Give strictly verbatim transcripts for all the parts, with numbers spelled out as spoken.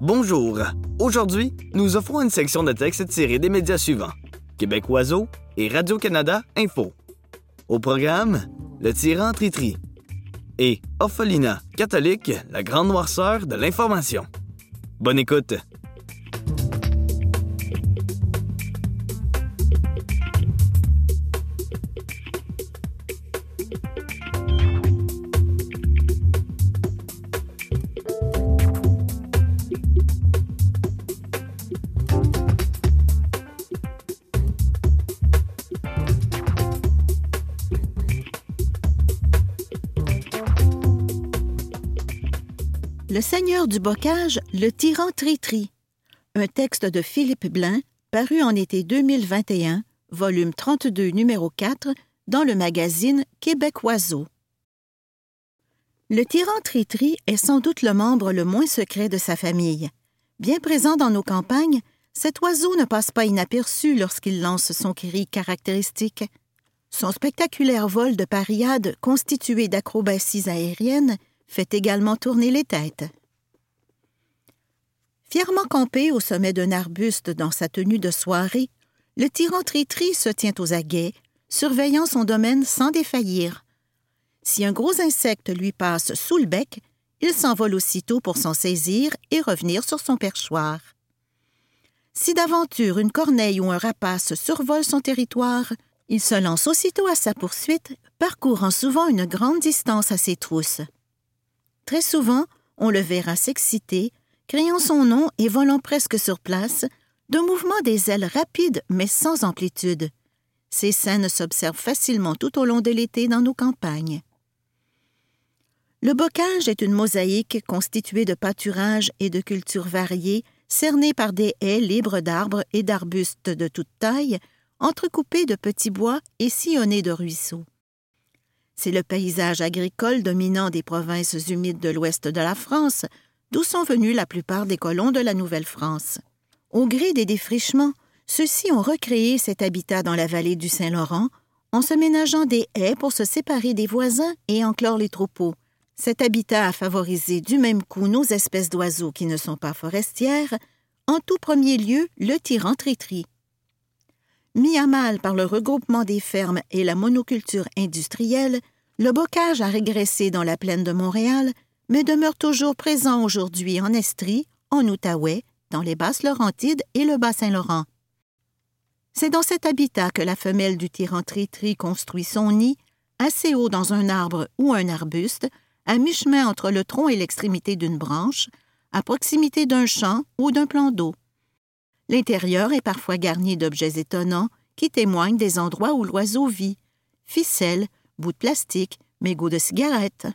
Bonjour! Aujourd'hui, nous offrons une section de texte tirée des médias suivants: Québec Oiseau et Radio-Canada Info. Au programme, Le Tyran Tritri et Orphelinat catholique, la grande noirceur de l'information. Bonne écoute! Le Seigneur du bocage, le Tyran Tritri. Un texte de Philippe Blain, paru en été deux mille vingt et un, volume trente-deux, numéro quatre, dans le magazine Québec Oiseau. Le Tyran Tritri est sans doute le membre le moins secret de sa famille. Bien présent dans nos campagnes, cet oiseau ne passe pas inaperçu lorsqu'il lance son cri caractéristique. Son spectaculaire vol de pariade, constitué d'acrobaties aériennes, fait également tourner les têtes. Fièrement campé au sommet d'un arbuste dans sa tenue de soirée, le Tyran Tritri se tient aux aguets, surveillant son domaine sans défaillir. Si un gros insecte lui passe sous le bec, il s'envole aussitôt pour s'en saisir et revenir sur son perchoir. Si d'aventure une corneille ou un rapace survole son territoire, il se lance aussitôt à sa poursuite, parcourant souvent une grande distance à ses trousses. Très souvent, on le verra s'exciter, criant son nom et volant presque sur place, d'un mouvement des ailes rapide mais sans amplitude. Ces scènes s'observent facilement tout au long de l'été dans nos campagnes. Le bocage est une mosaïque constituée de pâturages et de cultures variées, cernée par des haies libres d'arbres et d'arbustes de toute taille, entrecoupés de petits bois et sillonnés de ruisseaux. C'est le paysage agricole dominant des provinces humides de l'ouest de la France, d'où sont venus la plupart des colons de la Nouvelle-France. Au gré des défrichements, ceux-ci ont recréé cet habitat dans la vallée du Saint-Laurent, en se ménageant des haies pour se séparer des voisins et enclore les troupeaux. Cet habitat a favorisé du même coup nos espèces d'oiseaux qui ne sont pas forestières, en tout premier lieu le Tyran Tritri. Mis à mal par le regroupement des fermes et la monoculture industrielle, le bocage a régressé dans la plaine de Montréal, mais demeure toujours présent aujourd'hui en Estrie, en Outaouais, dans les Basses-Laurentides et le Bas-Saint-Laurent. C'est dans cet habitat que la femelle du Tyran Tritri construit son nid, assez haut dans un arbre ou un arbuste, à mi-chemin entre le tronc et l'extrémité d'une branche, à proximité d'un champ ou d'un plan d'eau. L'intérieur est parfois garni d'objets étonnants qui témoignent des endroits où l'oiseau vit: ficelles, bouts de plastique, mégots de cigarettes.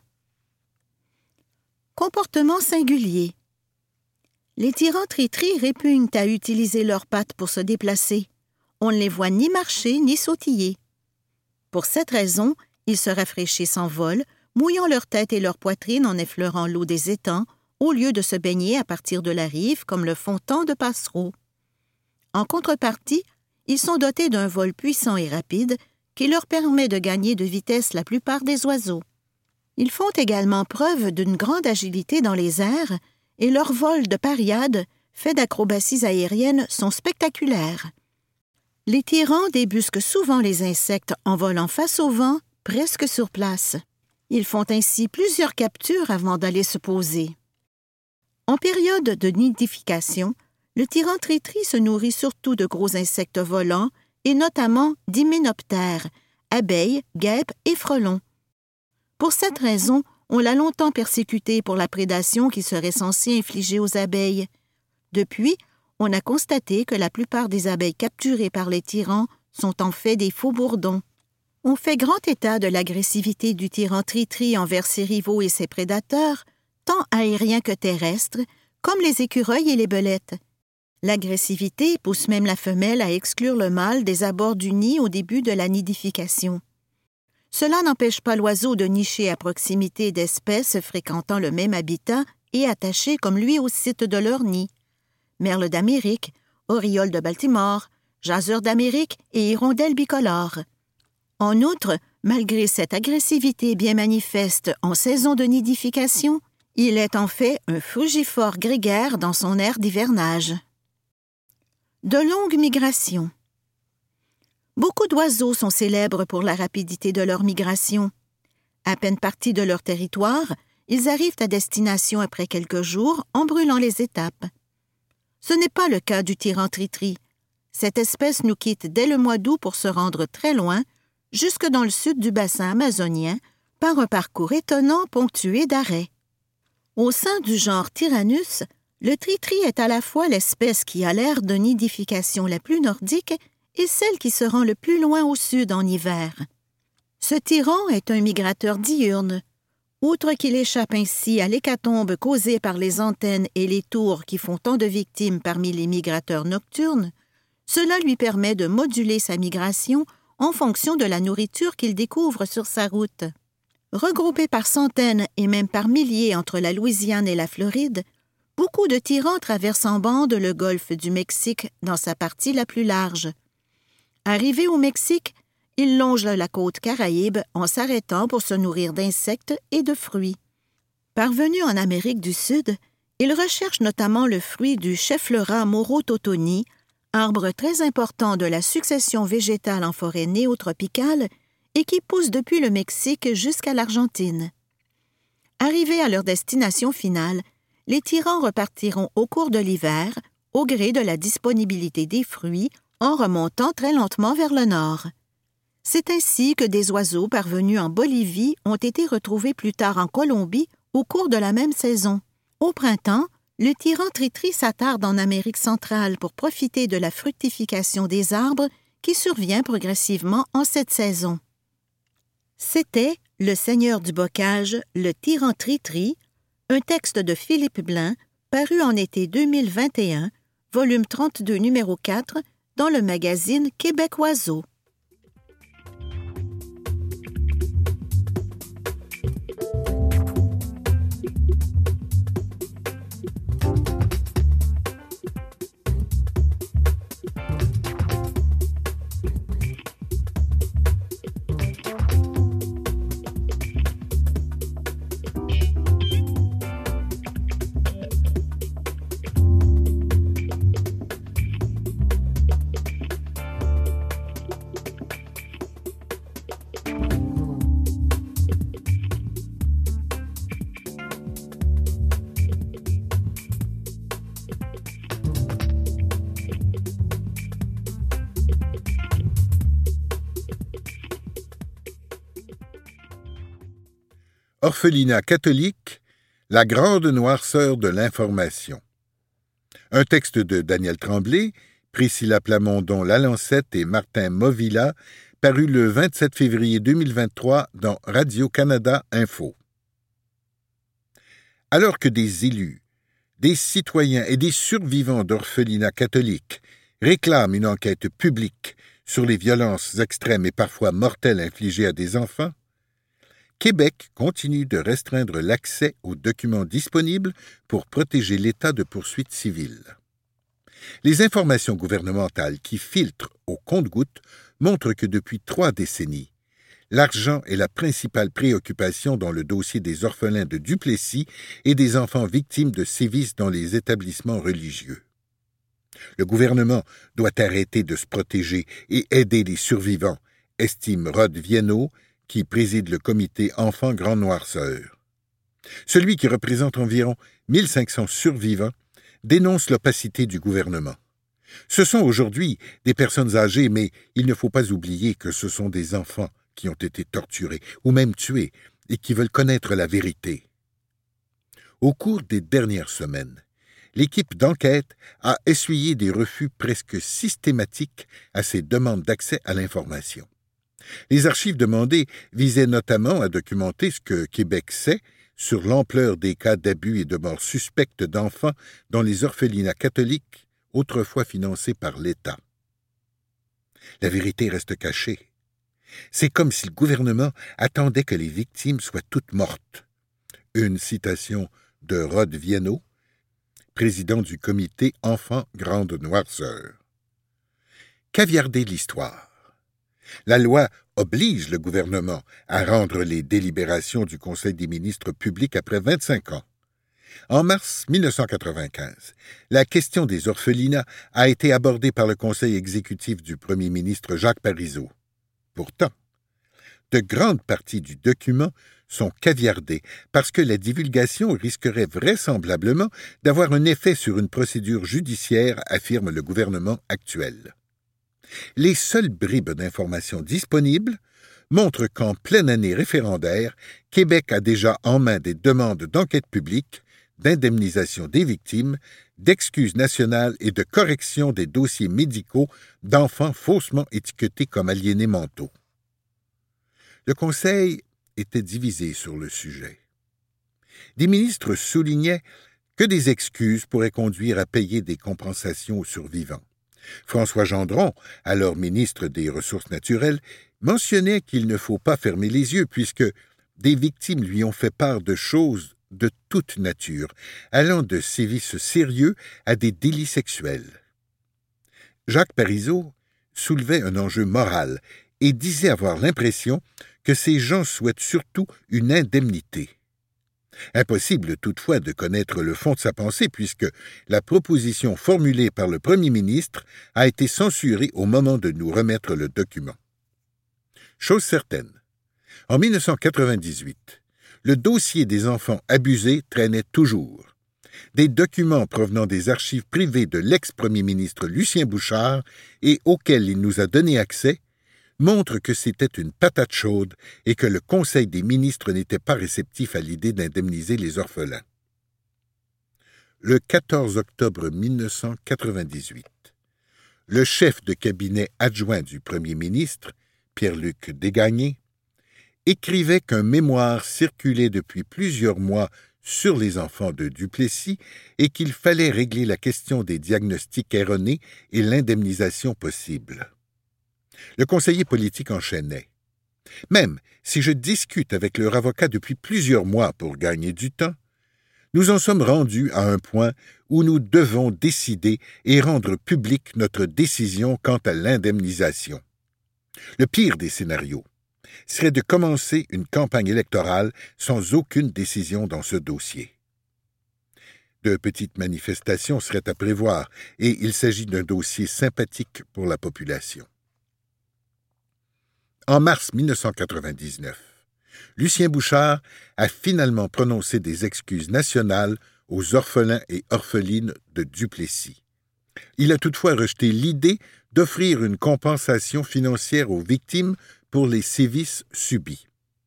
Comportement singulier. Les Tyrans Tritri répugnent à utiliser leurs pattes pour se déplacer. On ne les voit ni marcher ni sautiller. Pour cette raison, ils se rafraîchissent en vol, mouillant leur tête et leur poitrine en effleurant l'eau des étangs, au lieu de se baigner à partir de la rive comme le font tant de passereaux. En contrepartie, ils sont dotés d'un vol puissant et rapide qui leur permet de gagner de vitesse la plupart des oiseaux. Ils font également preuve d'une grande agilité dans les airs et leurs vols de pariade, faits d'acrobaties aériennes, sont spectaculaires. Les tyrans débusquent souvent les insectes en volant face au vent, presque sur place. Ils font ainsi plusieurs captures avant d'aller se poser. En période de nidification, le Tyran Tritri se nourrit surtout de gros insectes volants et notamment d'hyménoptères, abeilles, guêpes et frelons. Pour cette raison, on l'a longtemps persécuté pour la prédation qui serait censée infliger aux abeilles. Depuis, on a constaté que la plupart des abeilles capturées par les tyrans sont en fait des faux bourdons. On fait grand état de l'agressivité du Tyran Tritri envers ses rivaux et ses prédateurs, tant aériens que terrestres, comme les écureuils et les belettes. L'agressivité pousse même la femelle à exclure le mâle des abords du nid au début de la nidification. Cela n'empêche pas l'oiseau de nicher à proximité d'espèces fréquentant le même habitat et attachées comme lui au site de leur nid. Merle d'Amérique, oriole de Baltimore, jaseur d'Amérique et hirondelle bicolore. En outre, malgré cette agressivité bien manifeste en saison de nidification, Il est en fait un frugivore grégaire dans son ère d'hivernage. De longues migrations. Beaucoup d'oiseaux sont célèbres pour la rapidité de leur migration. À peine partis de leur territoire, ils arrivent à destination après quelques jours en brûlant les étapes. Ce n'est pas le cas du tyran tritri. Cette espèce nous quitte dès le mois d'août pour se rendre très loin, jusque dans le sud du bassin amazonien, par un parcours étonnant ponctué d'arrêts. Au sein du genre Tyrannus, le tritri est à la fois l'espèce qui a l'aire de nidification la plus nordique et celle qui se rend le plus loin au sud en hiver. Ce tyran est un migrateur diurne. Outre qu'il échappe ainsi à l'hécatombe causée par les antennes et les tours qui font tant de victimes parmi les migrateurs nocturnes, cela lui permet de moduler sa migration en fonction de la nourriture qu'il découvre sur sa route. Regroupés par centaines et même par milliers entre la Louisiane et la Floride, beaucoup de tyrans traversent en bande le golfe du Mexique dans sa partie la plus large. Arrivés au Mexique, ils longent la côte Caraïbe en s'arrêtant pour se nourrir d'insectes et de fruits. Parvenus en Amérique du Sud, ils recherchent notamment le fruit du Cheflera morototoni, arbre très important de la succession végétale en forêt néotropicale et qui pousse depuis le Mexique jusqu'à l'Argentine. Arrivés à leur destination finale, les tyrans repartiront au cours de l'hiver, au gré de la disponibilité des fruits, en remontant très lentement vers le nord. C'est ainsi que des oiseaux parvenus en Bolivie ont été retrouvés plus tard en Colombie au cours de la même saison. Au printemps, le tyran tritri s'attarde en Amérique centrale pour profiter de la fructification des arbres qui survient progressivement en cette saison. C'était Le Seigneur du bocage, le tyran tritri, un texte de Philippe Blain, paru en été deux mille vingt et un, volume trente-deux, numéro quatre, dans le magazine Québec Oiseau. Orphelinat catholique, la grande noirceur de l'information. Un texte de Daniel Tremblay, Priscilla Plamondon Lalancette et Martin Movilla, paru le vingt-sept février deux mille vingt-trois dans Radio-Canada Info. Alors que des élus, des citoyens et des survivants d'orphelinats catholiques réclament une enquête publique sur les violences extrêmes et parfois mortelles infligées à des enfants, Québec continue de restreindre l'accès aux documents disponibles pour protéger l'État de poursuites civiles. Les informations gouvernementales qui filtrent au compte-gouttes montrent que depuis trois décennies, l'argent est la principale préoccupation dans le dossier des orphelins de Duplessis et des enfants victimes de sévices dans les établissements religieux. Le gouvernement doit arrêter de se protéger et aider les survivants, estime Rod Viennot, qui préside le comité Enfants Grande Noirceur. Celui qui représente environ mille cinq cents survivants dénonce l'opacité du gouvernement. Ce sont aujourd'hui des personnes âgées, mais il ne faut pas oublier que ce sont des enfants qui ont été torturés ou même tués et qui veulent connaître la vérité. Au cours des dernières semaines, l'équipe d'enquête a essuyé des refus presque systématiques à ces demandes d'accès à l'information. Les archives demandées visaient notamment à documenter ce que Québec sait sur l'ampleur des cas d'abus et de morts suspectes d'enfants dans les orphelinats catholiques, autrefois financés par l'État. La vérité reste cachée. C'est comme si le gouvernement attendait que les victimes soient toutes mortes. Une citation de Rod Viennot, président du comité Enfants Grande Noirceur. Caviarder l'histoire. La loi oblige le gouvernement à rendre les délibérations du Conseil des ministres publiques après vingt-cinq ans. En mars mille neuf cent quatre-vingt-quinze, la question des orphelinats a été abordée par le conseil exécutif du premier ministre Jacques Parizeau. Pourtant, de grandes parties du document sont caviardées parce que la divulgation risquerait vraisemblablement d'avoir un effet sur une procédure judiciaire, affirme le gouvernement actuel. Les seules bribes d'informations disponibles montrent qu'en pleine année référendaire, Québec a déjà en main des demandes d'enquête publique, d'indemnisation des victimes, d'excuses nationales et de correction des dossiers médicaux d'enfants faussement étiquetés comme aliénés mentaux. Le Conseil était divisé sur le sujet. Des ministres soulignaient que des excuses pourraient conduire à payer des compensations aux survivants. François Gendron, alors ministre des Ressources naturelles, mentionnait qu'il ne faut pas fermer les yeux puisque des victimes lui ont fait part de choses de toute nature, allant de sévices sérieux à des délits sexuels. Jacques Parizeau soulevait un enjeu moral et disait avoir l'impression que ces gens souhaitent surtout une indemnité. Impossible toutefois de connaître le fond de sa pensée puisque la proposition formulée par le premier ministre a été censurée au moment de nous remettre le document. Chose certaine, en mille neuf cent quatre-vingt-dix-huit, le dossier des enfants abusés traînait toujours. Des documents provenant des archives privées de l'ex-premier ministre Lucien Bouchard et auxquels il nous a donné accès montrent que c'était une patate chaude et que le Conseil des ministres n'était pas réceptif à l'idée d'indemniser les orphelins. Le quatorze octobre mille neuf cent quatre-vingt-dix-huit, le chef de cabinet adjoint du premier ministre, Pierre-Luc Desgagnés, écrivait qu'un mémoire circulait depuis plusieurs mois sur les enfants de Duplessis et qu'il fallait régler la question des diagnostics erronés et l'indemnisation possible. Le conseiller politique enchaînait. Même si je discute avec leur avocat depuis plusieurs mois pour gagner du temps, nous en sommes rendus à un point où nous devons décider et rendre publique notre décision quant à l'indemnisation. Le pire des scénarios serait de commencer une campagne électorale sans aucune décision dans ce dossier. De petites manifestations seraient à prévoir et il s'agit d'un dossier sympathique pour la population. En mars mille neuf cent quatre-vingt-dix-neuf, Lucien Bouchard a finalement prononcé des excuses nationales aux orphelins et orphelines de Duplessis. Il a toutefois rejeté l'idée d'offrir une compensation financière aux victimes pour les sévices subis.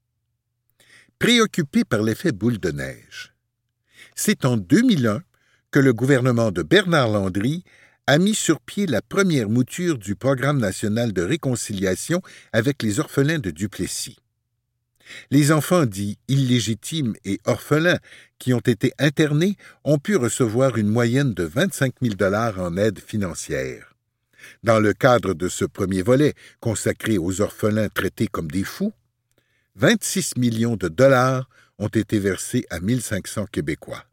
Préoccupé par l'effet boule de neige, c'est en deux mille un que le gouvernement de Bernard Landry a mis sur pied la première mouture du Programme national de réconciliation avec les orphelins de Duplessis. Les enfants dits illégitimes et orphelins qui ont été internés ont pu recevoir une moyenne de vingt-cinq mille dollars en aide financière. Dans le cadre de ce premier volet consacré aux orphelins traités comme des fous, vingt-six millions de dollars ont été versés à mille cinq cents Québécois.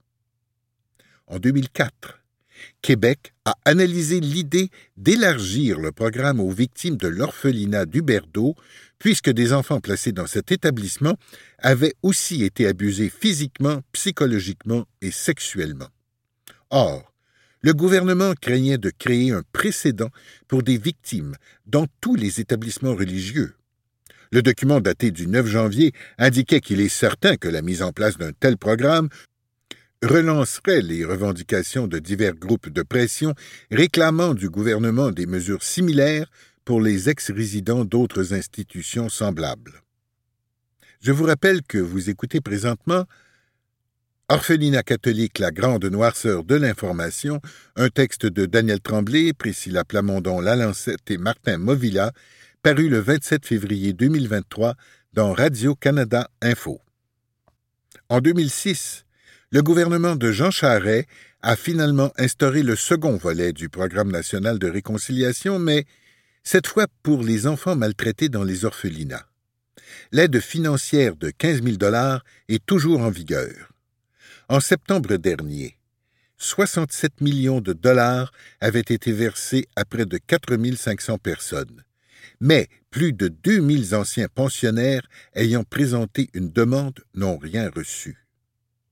En deux mille quatre, Québec a analysé l'idée d'élargir le programme aux victimes de l'orphelinat d'Huberdeau, puisque des enfants placés dans cet établissement avaient aussi été abusés physiquement, psychologiquement et sexuellement. Or, le gouvernement craignait de créer un précédent pour des victimes dans tous les établissements religieux. Le document daté du neuf janvier indiquait qu'il est certain que la mise en place d'un tel programme relancerait les revendications de divers groupes de pression réclamant du gouvernement des mesures similaires pour les ex-résidents d'autres institutions semblables. Je vous rappelle que vous écoutez présentement Orphelinat catholique, la grande noirceur de l'information, un texte de Daniel Tremblay, Priscilla Plamondon Lalancette et Martin Movilla, paru le vingt-sept février deux mille vingt-trois dans Radio-Canada Info. En deux mille six, le gouvernement de Jean Charest a finalement instauré le second volet du Programme national de réconciliation, mais cette fois pour les enfants maltraités dans les orphelinats. L'aide financière de quinze mille dollars est toujours en vigueur. En septembre dernier, soixante-sept millions de dollars avaient été versés à près de quatre mille cinq cents personnes, mais plus de deux mille anciens pensionnaires ayant présenté une demande n'ont rien reçu.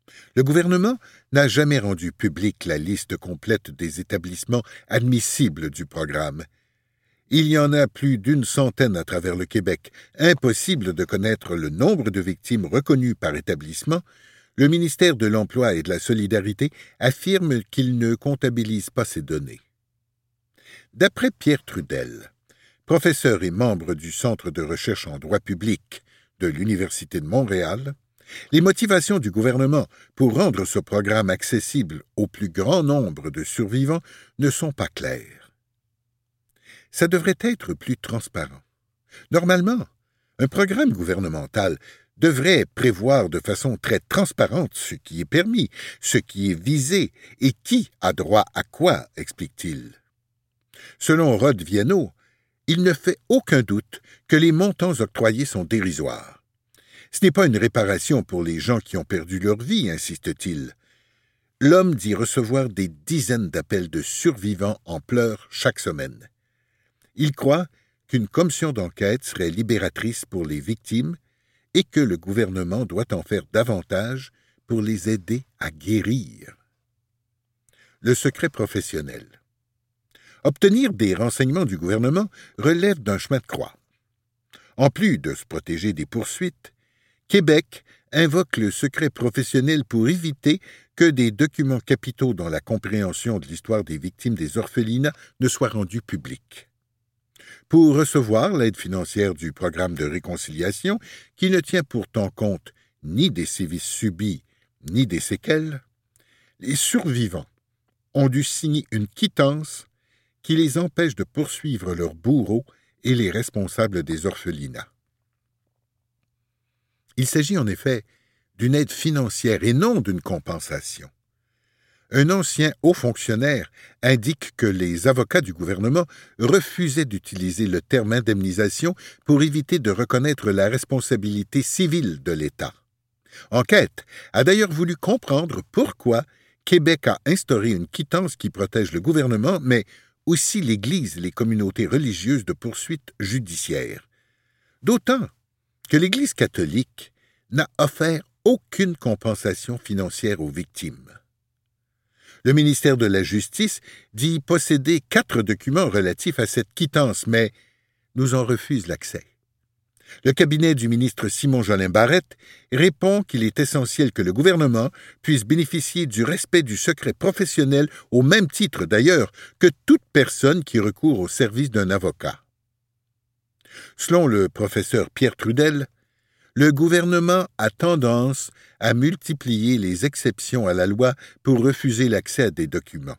Le gouvernement n'a jamais rendu publique la liste complète des établissements admissibles du programme. Il y en a plus d'une centaine à travers le Québec. Impossible de connaître le nombre de victimes reconnues par établissement. Le ministère de l'Emploi et de la Solidarité affirme qu'il ne comptabilise pas ces données. D'après Pierre Trudel, professeur et membre du Centre de recherche en droit public de l'Université de Montréal, les motivations du gouvernement pour rendre ce programme accessible au plus grand nombre de survivants ne sont pas claires. Ça devrait être plus transparent. Normalement, un programme gouvernemental devrait prévoir de façon très transparente ce qui est permis, ce qui est visé et qui a droit à quoi, explique-t-il. Selon Rod Viano, il ne fait aucun doute que les montants octroyés sont dérisoires. Ce n'est pas une réparation pour les gens qui ont perdu leur vie, insiste-t-il. L'homme dit recevoir des dizaines d'appels de survivants en pleurs chaque semaine. Il croit qu'une commission d'enquête serait libératrice pour les victimes et que le gouvernement doit en faire davantage pour les aider à guérir. Le secret professionnel. Obtenir des renseignements du gouvernement relève d'un chemin de croix. En plus de se protéger des poursuites, Québec invoque le secret professionnel pour éviter que des documents capitaux dans la compréhension de l'histoire des victimes des orphelinats ne soient rendus publics. Pour recevoir l'aide financière du programme de réconciliation, qui ne tient pourtant compte ni des sévices subis ni des séquelles, les survivants ont dû signer une quittance qui les empêche de poursuivre leurs bourreaux et les responsables des orphelinats. Il s'agit en effet d'une aide financière et non d'une compensation. Un ancien haut fonctionnaire indique que les avocats du gouvernement refusaient d'utiliser le terme indemnisation pour éviter de reconnaître la responsabilité civile de l'État. Enquête a d'ailleurs voulu comprendre pourquoi Québec a instauré une quittance qui protège le gouvernement, mais aussi l'Église et les communautés religieuses de poursuites judiciaires. D'autant que l'Église catholique n'a offert aucune compensation financière aux victimes. Le ministère de la Justice dit posséder quatre documents relatifs à cette quittance, mais nous en refuse l'accès. Le cabinet du ministre Simon-Jolin Barrette répond qu'il est essentiel que le gouvernement puisse bénéficier du respect du secret professionnel au même titre d'ailleurs que toute personne qui recourt au service d'un avocat. Selon le professeur Pierre Trudel, le gouvernement a tendance à multiplier les exceptions à la loi pour refuser l'accès à des documents.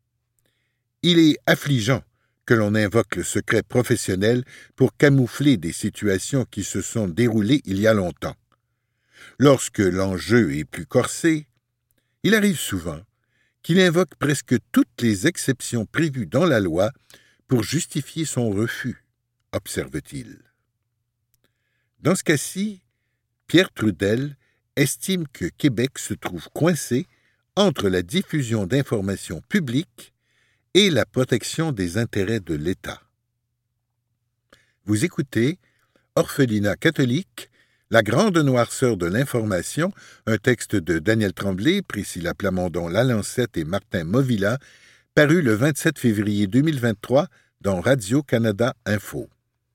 Il est affligeant que l'on invoque le secret professionnel pour camoufler des situations qui se sont déroulées il y a longtemps. Lorsque l'enjeu est plus corsé, il arrive souvent qu'il invoque presque toutes les exceptions prévues dans la loi pour justifier son refus, observe-t-il. Dans ce cas-ci, Pierre Trudel estime que Québec se trouve coincé entre la diffusion d'informations publiques et la protection des intérêts de l'État. Vous écoutez Orphelinat catholique, la grande noirceur de l'information, un texte de Daniel Tremblay, Priscilla Plamondon Lalancette et Martin Movilla, paru le vingt-sept février deux mille vingt-trois dans Radio-Canada Info.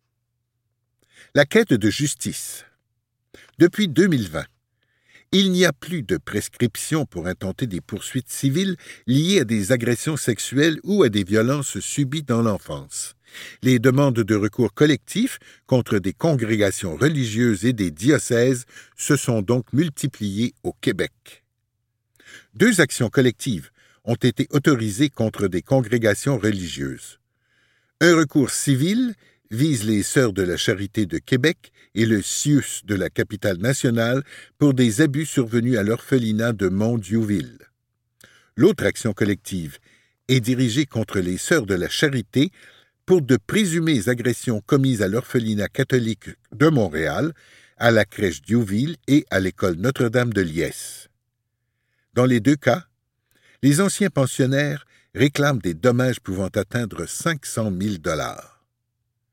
La quête de justice. Depuis deux mille vingt, il n'y a plus de prescription pour intenter des poursuites civiles liées à des agressions sexuelles ou à des violences subies dans l'enfance. Les demandes de recours collectifs contre des congrégations religieuses et des diocèses se sont donc multipliées au Québec. Deux actions collectives ont été autorisées contre des congrégations religieuses. Un recours civil vise les Sœurs de la Charité de Québec et le C I U S de la capitale nationale pour des abus survenus à l'orphelinat de Mont-Diouville. L'autre action collective est dirigée contre les Sœurs de la Charité pour de présumées agressions commises à l'orphelinat catholique de Montréal, à la crèche Diouville et à l'école Notre-Dame de Liesse. Dans les deux cas, les anciens pensionnaires réclament des dommages pouvant atteindre cinq cent mille dollars.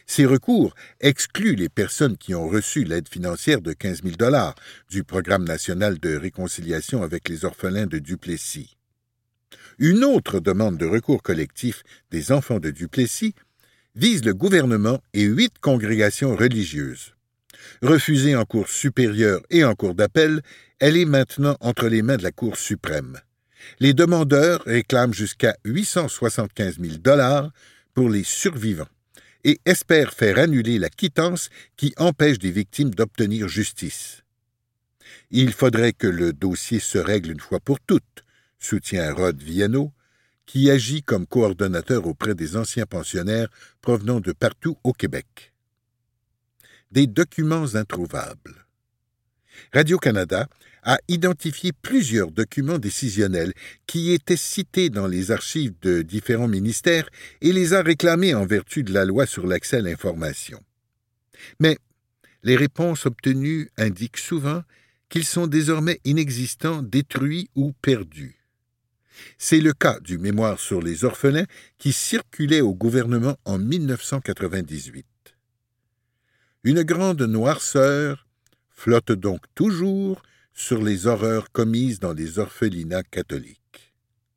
Ces recours excluent les personnes qui ont reçu l'aide financière de quinze mille dollars du Programme national de réconciliation avec les orphelins de Duplessis. Une autre demande de recours collectif des enfants de Duplessis vise le gouvernement et huit congrégations religieuses. Refusée en Cour supérieure et en Cour d'appel, elle est maintenant entre les mains de la Cour suprême. Les demandeurs réclament jusqu'à huit cent soixante-quinze mille dollars pour les survivants et espèrent faire annuler la quittance qui empêche des victimes d'obtenir justice. Il faudrait que le dossier se règle une fois pour toutes, soutient Rod Viano, qui agit comme coordonnateur auprès des anciens pensionnaires provenant de partout au Québec. Des documents introuvables. Radio-Canada a identifié plusieurs documents décisionnels qui étaient cités dans les archives de différents ministères et les a réclamés en vertu de la loi sur l'accès à l'information. Mais les réponses obtenues indiquent souvent qu'ils sont désormais inexistants, détruits ou perdus. C'est le cas du mémoire sur les orphelins qui circulait au gouvernement en mille neuf cent quatre-vingt-dix-huit. Une grande noirceur flotte donc toujours sur les horreurs commises dans les orphelinats catholiques.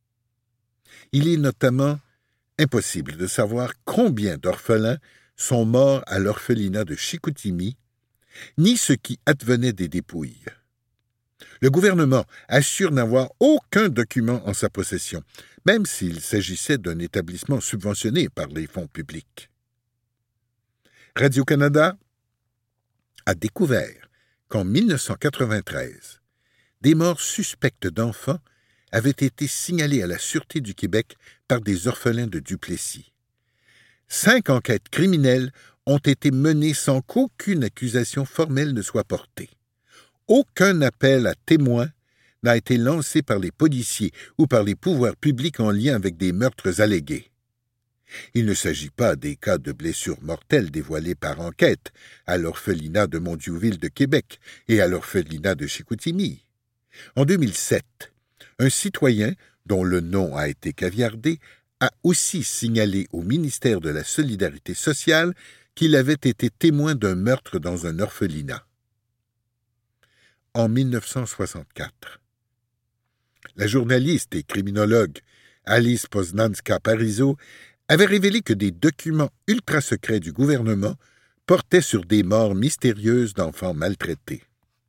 Il est notamment impossible de savoir combien d'orphelins sont morts à l'orphelinat de Chicoutimi, ni ce qui advenait des dépouilles. Le gouvernement assure n'avoir aucun document en sa possession, même s'il s'agissait d'un établissement subventionné par les fonds publics. Radio-Canada a découvert qu'en mille neuf cent quatre-vingt-treize, des morts suspectes d'enfants avaient été signalées à la Sûreté du Québec par des orphelins de Duplessis. Cinq enquêtes criminelles ont été menées sans qu'aucune accusation formelle ne soit portée. Aucun appel à témoins n'a été lancé par les policiers ou par les pouvoirs publics en lien avec des meurtres allégués. Il ne s'agit pas des cas de blessures mortelles dévoilés par enquête à l'orphelinat de Montdiouville de Québec et à l'orphelinat de Chicoutimi. En deux mille sept, un citoyen, dont le nom a été caviardé, a aussi signalé au ministère de la Solidarité sociale qu'il avait été témoin d'un meurtre dans un orphelinat. En mille neuf cent soixante-quatre, la journaliste et criminologue Alice Poznanska-Parizeau avait révélé que des documents ultra-secrets du gouvernement portaient sur des morts mystérieuses d'enfants maltraités.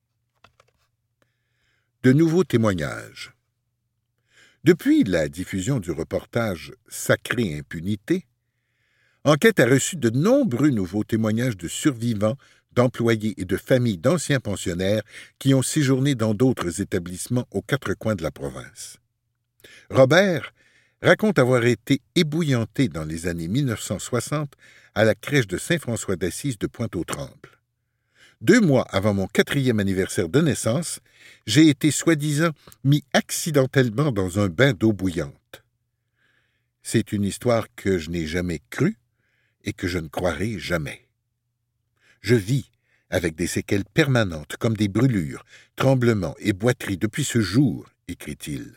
De nouveaux témoignages. Depuis la diffusion du reportage « Sacrée impunité », Enquête a reçu de nombreux nouveaux témoignages de survivants, d'employés et de familles d'anciens pensionnaires qui ont séjourné dans d'autres établissements aux quatre coins de la province. Robert raconte avoir été ébouillanté dans les années mille neuf cent soixante à la crèche de Saint-François d'Assise de Pointe-aux-Trembles. Deux mois avant mon quatrième anniversaire de naissance, j'ai été soi-disant mis accidentellement dans un bain d'eau bouillante. C'est une histoire que je n'ai jamais crue et que je ne croirai jamais. Je vis avec des séquelles permanentes comme des brûlures, tremblements et boiteries depuis ce jour, écrit-il.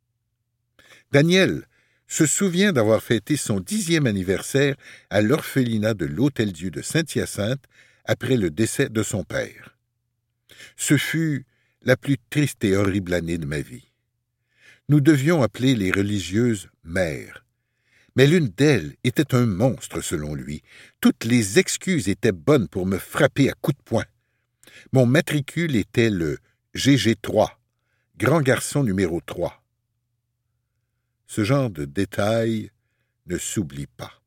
Daniel se souvient d'avoir fêté son dixième anniversaire à l'orphelinat de l'Hôtel-Dieu de Saint-Hyacinthe après le décès de son père. Ce fut la plus triste et horrible année de ma vie. Nous devions appeler les religieuses mères. Mais l'une d'elles était un monstre, selon lui. Toutes les excuses étaient bonnes pour me frapper à coups de poing. Mon matricule était le G G trois, grand garçon numéro trois. Ce genre de détails ne s'oublie pas.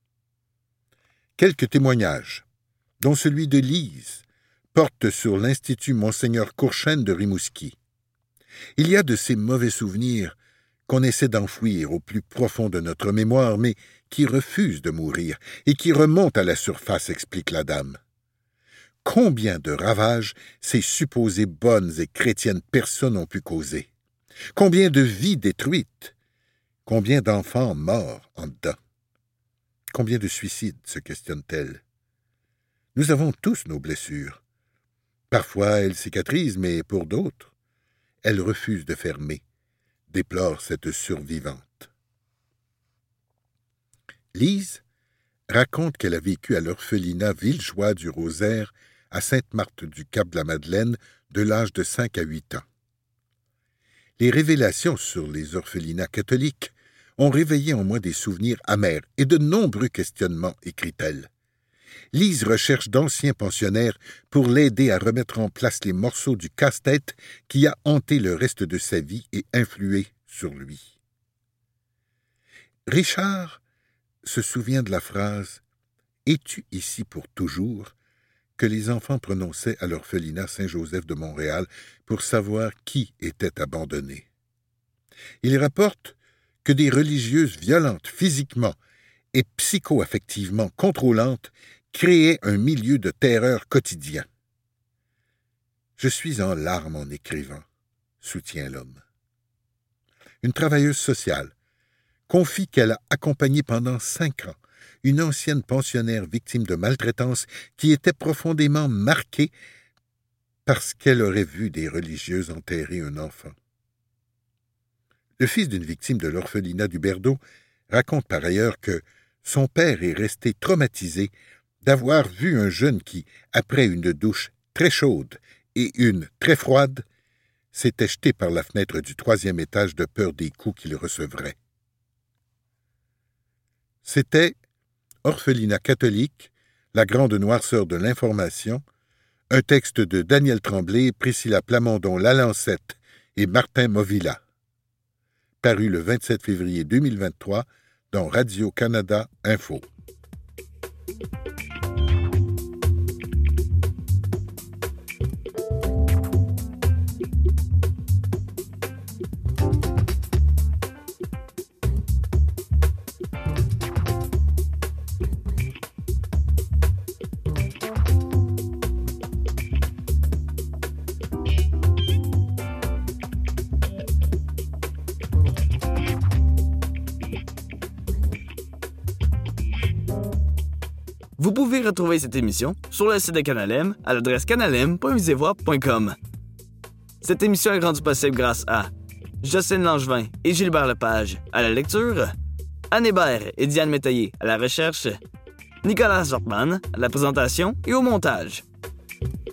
Quelques témoignages, dont celui de Lise, portent sur l'Institut Monseigneur Courchaine de Rimouski. Il y a de ces mauvais souvenirs qu'on essaie d'enfouir au plus profond de notre mémoire, mais qui refusent de mourir et qui remontent à la surface, explique la dame. Combien de ravages ces supposées bonnes et chrétiennes personnes ont pu causer? Combien de vies détruites? Combien d'enfants morts en dedans? Combien de suicides, se questionne-t-elle? Nous avons tous nos blessures. Parfois, elles cicatrisent, mais pour d'autres, elles refusent de fermer, déplore cette survivante. Lise raconte qu'elle a vécu à l'orphelinat Villejoie du Rosaire à Sainte-Marthe-du-Cap-de-la-Madeleine de l'âge de cinq à huit ans. Les révélations sur les orphelinats catholiques ont réveillé en moi des souvenirs amers et de nombreux questionnements, écrit-elle. Lise recherche d'anciens pensionnaires pour l'aider à remettre en place les morceaux du casse-tête qui a hanté le reste de sa vie et influé sur lui. Richard se souvient de la phrase « Es-tu ici pour toujours ?» que les enfants prononçaient à l'orphelinat Saint-Joseph de Montréal pour savoir qui était abandonné. Il rapporte que des religieuses violentes physiquement et psycho-affectivement contrôlantes créaient un milieu de terreur quotidien. « Je suis en larmes en écrivant », soutient l'homme. Une travailleuse sociale confie qu'elle a accompagné pendant cinq ans une ancienne pensionnaire victime de maltraitance qui était profondément marquée parce qu'elle aurait vu des religieuses enterrer un enfant. Le fils d'une victime de l'orphelinat du Berdeau raconte par ailleurs que son père est resté traumatisé d'avoir vu un jeune qui, après une douche très chaude et une très froide, s'était jeté par la fenêtre du troisième étage de peur des coups qu'il recevrait. C'était Orphelinat catholique, la grande noirceur de l'information, un texte de Daniel Tremblay, Priscilla Plamondon Lalancette et Martin Movilla. Paru le vingt-sept février deux mille vingt-trois dans Radio-Canada Info. Vous pouvez retrouver cette émission sur le site de Canal M à l'adresse canalem point visivoix point com. Cette émission est rendue possible grâce à Jocelyne Langevin et Gilbert Lepage à la lecture, Anne Hébert et Diane Métayer à la recherche, Nicolas Zortman à la présentation et au montage.